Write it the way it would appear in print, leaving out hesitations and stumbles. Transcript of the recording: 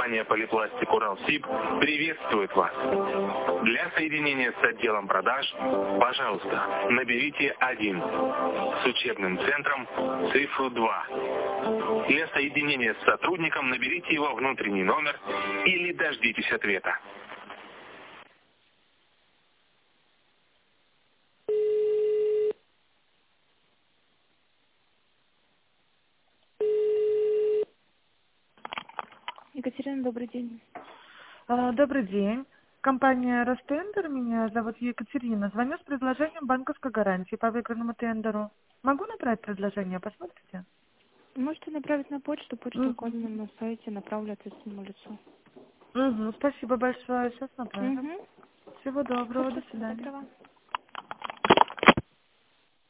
Компания «Полипластик Уралсиб» приветствует вас. Для соединения с отделом продаж, пожалуйста, наберите 1. С учебным центром цифру 2. Для соединения с сотрудником наберите его внутренний номер или дождитесь ответа. Екатерина, добрый день. Добрый день. Компания «Ростендер». Меня зовут Екатерина. Звоню с предложением банковской гарантии по выигранному тендеру. Могу набрать предложение? Посмотрите. Можете направить на почту указана на сайте, направлю ответственному лицу. Спасибо большое. Сейчас направлю. Всего доброго. До Хорошо, свидания. доброго.